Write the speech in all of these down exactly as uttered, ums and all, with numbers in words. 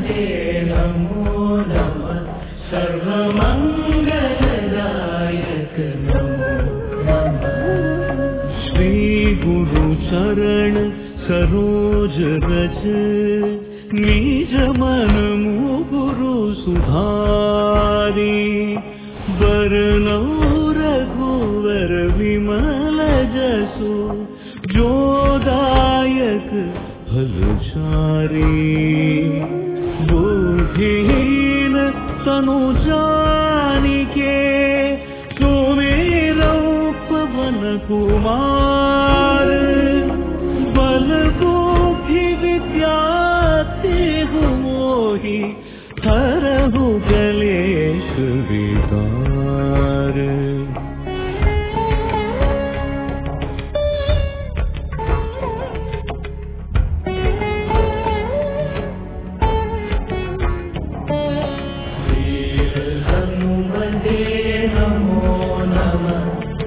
हनुमते नमो नमः सर्वमंगलदायक नमो नमः। श्री गुरु चरण सरोज रज निज मन मुकुरु सुधारी बरनौ रघुवर विमल जसु जोदायक फलचारी बुद्धिहीन तनु जानिके सुमेरौ पवन कुमार बल बुद्धि विद्या देहु मोहि हरहु कलेश विकार। वीर हनुमते नमो नमः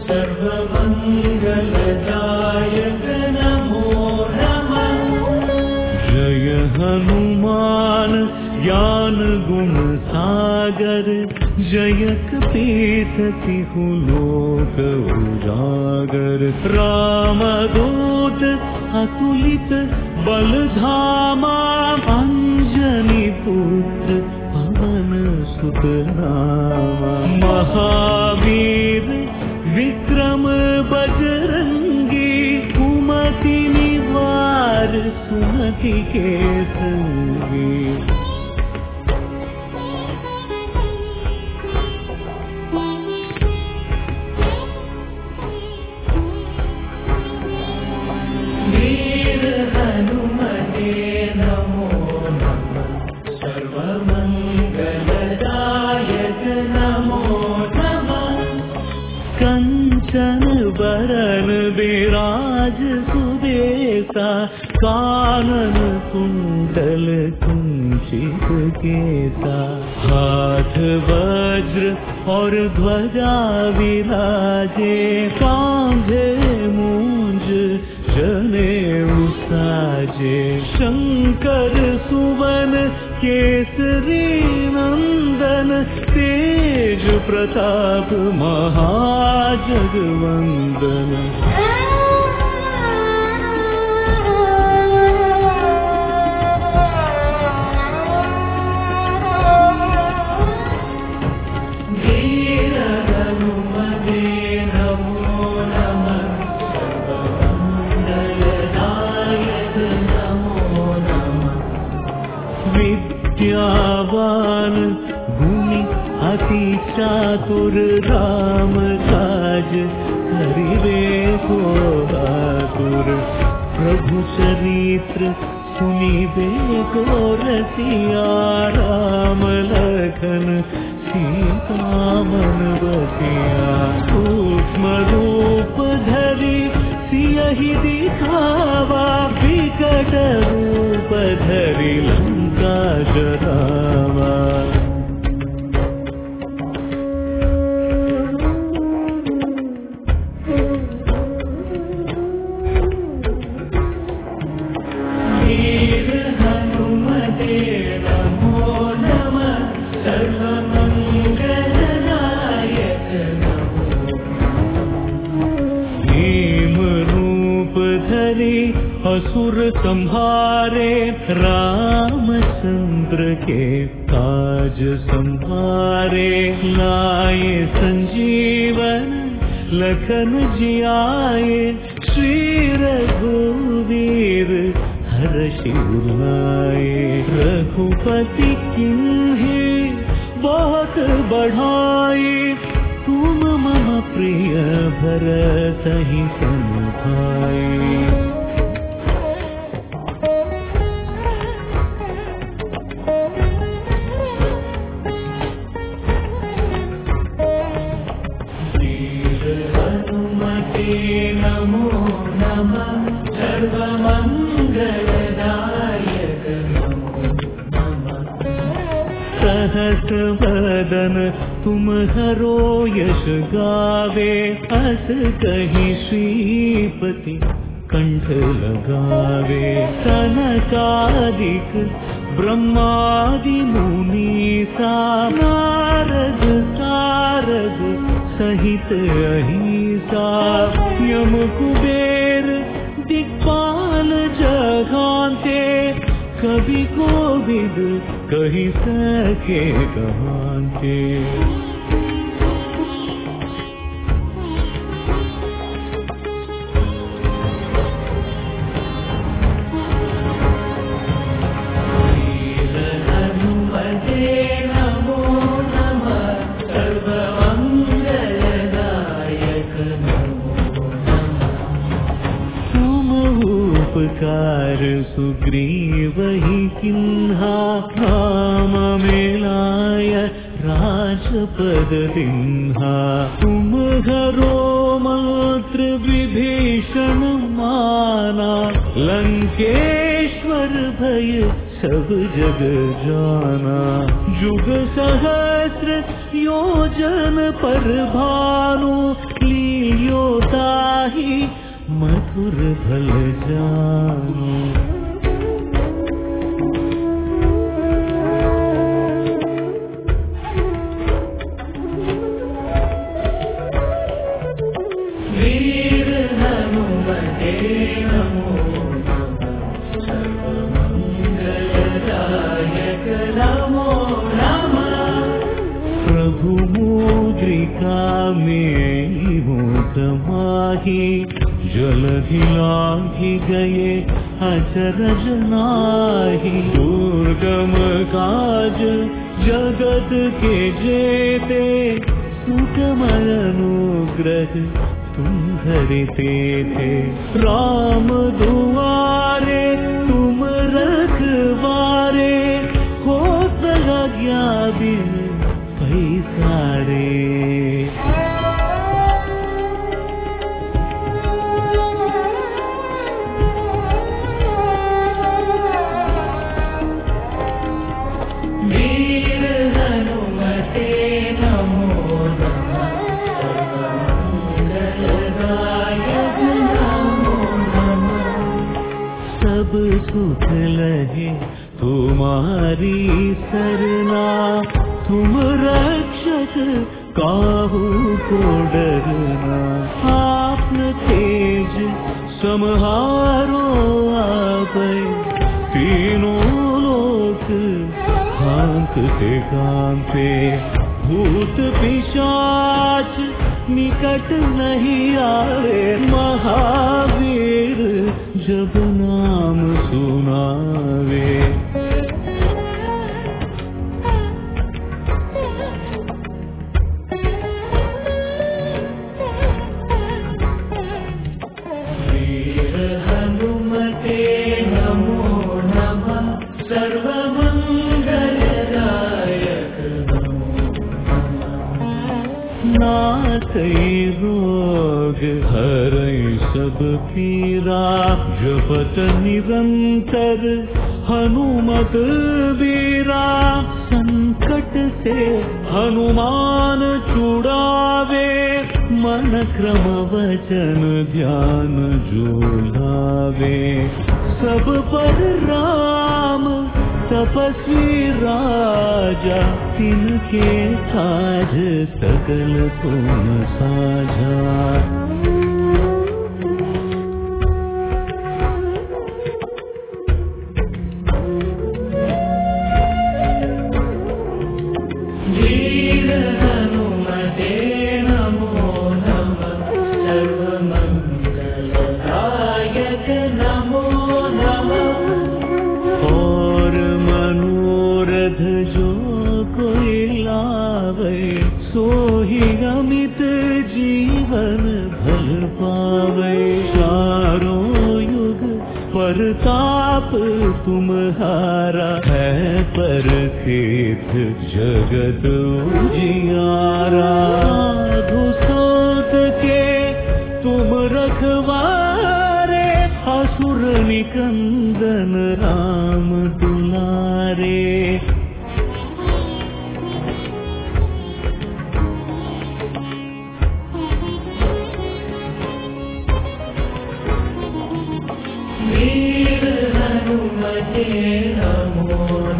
सर्वमंगलदायक नमो नमः। जय हनुमान ज्ञान गुण सागर जयक पीठ तिहु लोक उजागर। रामदूत अतुलित बल धामा अंजनी पुत्र पवन सुत नामा। महावीर विक्रम बजरंगी कुमति निवार सुमति के संगी। वीर हनुमते नमो नमः सर्वमंगलदायक नमो नमः। कंचन बरन बिराज सुबेसा कानन कुंडल कुंचित केसा। हाथ वज्र और ध्वजा विराजे कांधे मूंज जनेऊ साजे। शंकर सुवन केसरी नंदन तेज प्रताप महाजगवंदन। वीर हनुमते नमो नमः सर्वमंगलदायक नमो नमः। विद्यावान गुणी अति चातुर राम काज करिबे को आतुर। प्रभु चरित्र सुनिबे को रसिया राम लखन सीता मन बसिया। सूक्ष्म रूप धरि सियहि दिखावा विकट रूप धरि लंका जरावा। वीर हनुमते नमो नमः सर्वमंगलदायक नमो नमः। भीम रूप धरि असुर संहारे रामचंद्र के काज संहारे। लाए संजीवन लखन जियाए श्री रघुवीर हर्षि उलाए। रघुपति किन्हीं बहुत बढ़ाई तुम मम प्रिय भरतहि सम भाई। नमो नमः सर्वमंगलदायक नमो नमः। सहस वदन तुम हरो यश गावे अस कहि श्रीपति कंठ लगावे। सनकादिक ब्रह्मादि मुनीसा नारद सारद सहित अहिंसा यम कुबेर दिक्पाल जगाते कवि कोविद कही सके कहांते। उपकार सुग्रीव ही किन्हा राम मिलाय राजपद दिन्हा। तुम हरो मंत्र विभीषण माना लंकेश्वर भय सब जग जाना। जुग सहस्र योजन पर भानु लियो ताहि मधुर भल जानो। वीर हनुमते नमो सर्व मंगलदायक नमो नमः। प्रभु मुद्रिका में मोद माही जलधि लांघि गए अचरज नाहि। दुर्गम काज जगत के जेते सुगम अनुग्रह तुम्हारे थे। राम दुआरे तुम रखवारे हो आज्ञा बिन पैसारे। सुख लहे तुम्हारी सरना तुम रक्षक काहू को डरना। आपन तेज समहारो आपै तीनों लोक हांकते कांपे। भूत पिशाच निकट नहीं आवे महावीर जब नाम सुनावे। वीर हनुमते नमो नमः सर्व मंगलदायक नमो नमः। नाथै रोग हरै सब पीरा जपत निरंतर हनुमत बीरा। संकट से हनुमान छुड़ावे मन क्रम वचन ध्यान जो लावे। सब पर राम तपस्वी राजा तिनके काज सकल तुम साझा। सोहि अमित जीवन भल पावे। चारों युग परताप तुम्हारा है परखेत जगत उजियारा। साधु के तुम रखवारे असुर निकंदन राम दुलारे। वीर हनुमते नमो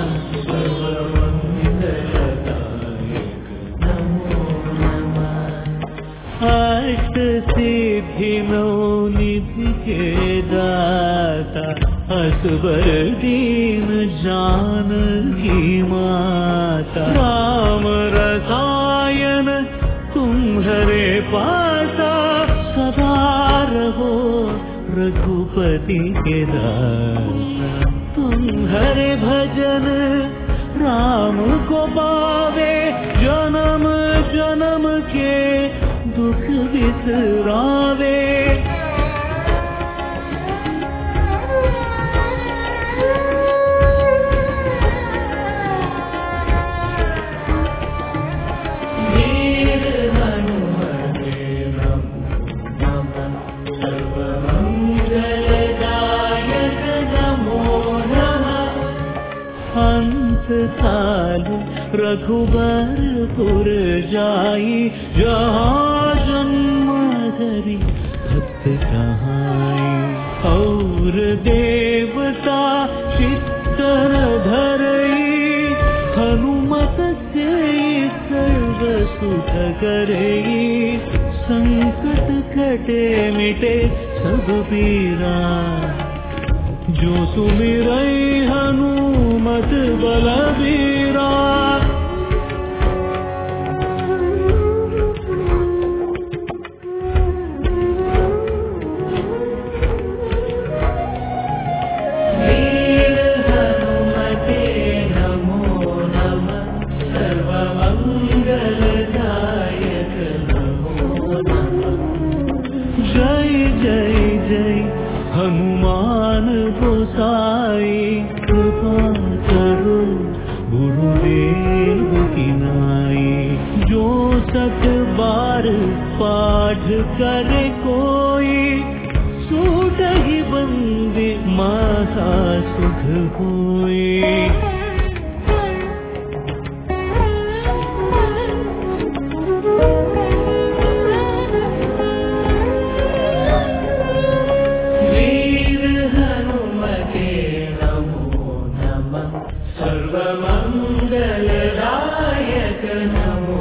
अष्ट सिद्धि नौ निधि के दाता असबर दीन जानकी माता राम रसायन तुम्हारे पासा सदा रहो रघुपति के दासा तुम्हारे भजन राम को पावे जन्म जन्म के दुख बिसरावे वीर हनुमते सर्वमंगलदायक नमो नमः। हंस काल रघुबरपुर जाई जहाँ जन्म हरि भक्त कहाई और देवता चित्तन धरई हनुमत से सर्व सुख करई संकट कटे मिटे सब पीरा जो सुमिरई हनुमत बलबीरा। वीर हनुमते नमो नमः सर्वमंगलदायक नमो नमः। जय जय जय हनुमान गोसाई कृपा करो गुरुदेव की नाई जो सत बार पाठ करे कोई सूट ही बंदे माता सुख होई। सर्वमंगलदायक नमो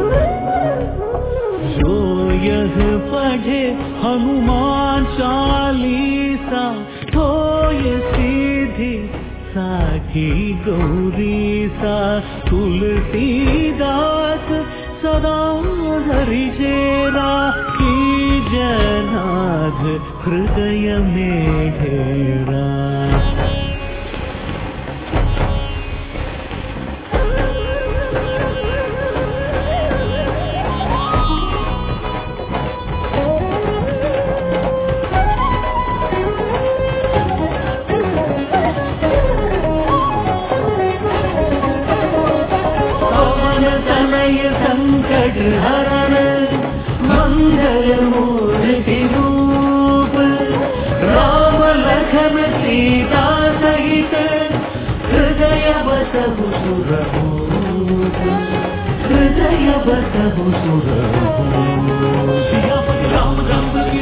जो यह पढ़े हनुमान चालीसा होय सीधी साखी गौरीसा तुलसीदास सदा हरि चेरा की जनाथ हृदय में डेरा। संकट हरण मंगल मूर्ति रूप राम लखन सीता सहित हृदय बसहु सुरभूप हृदय बसहु सुरभूप। राम राम